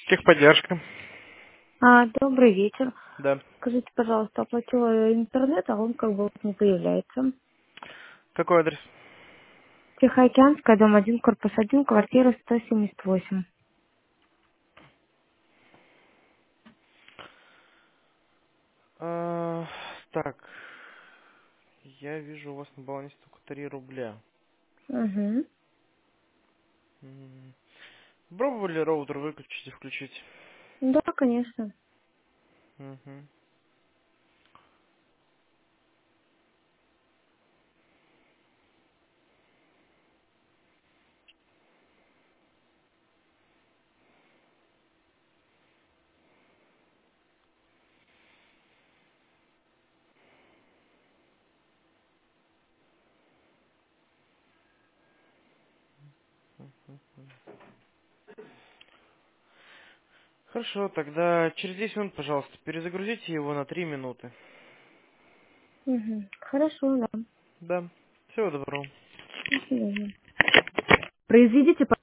Техподдержка. Добрый вечер. Да. Скажите, пожалуйста, оплатила интернет, а он как бы вот не появляется. Какой адрес? Тихоокеанская, дом 1, корпус 1, квартира 178. Так, я вижу у вас на балансе только 3 рубля. Угу. М, Пробовали роутер выключить и включить? Да, конечно. Мгм. Хорошо, тогда через 10 минут, пожалуйста, перезагрузите его на 3 минуты. Угу. Хорошо, да. Да. Всего доброго. До свидания. Произведите